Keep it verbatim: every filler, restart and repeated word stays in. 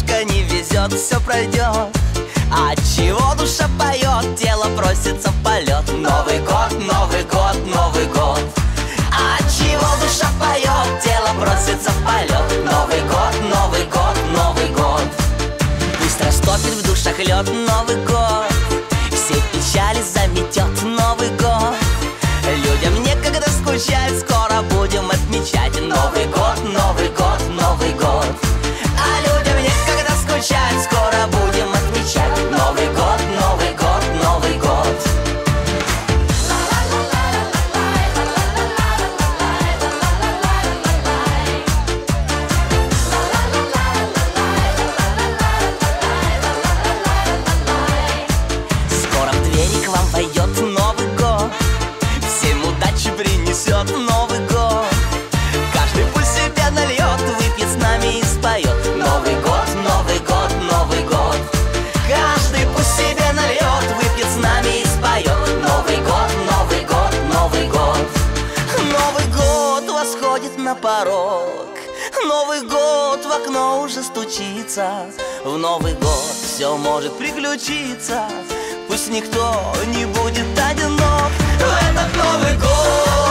немножко не везет, все пройдет. А чего душа поет, тело просится в полет. Новый год, Новый год, Новый год. А чего душа поет, тело просится в полет. Новый год, Новый год, Новый год. Пусть растопит в душах лед Новый год, все печали заметет Новый год. Людям некогда скучать, скоро будем отмечать Новый год, Новый год, Новый год. А людям некогда скучать, скоро будем отмечать Новый год, Новый год, Новый год. Скоро в двери к вам войдет Новый год, всем удачи принесет Новый год. Каждый пусть себя нальет, выпьет с нами и споет Новый год, Новый год, Новый год. Каждый пусть себя нальет, выпьет с нами и споет Новый год, Новый год, Новый год. Новый год восходит на порог, Новый год в окно уже стучится. В Новый год все может приключиться, пусть никто не будет одинок в этот Новый год.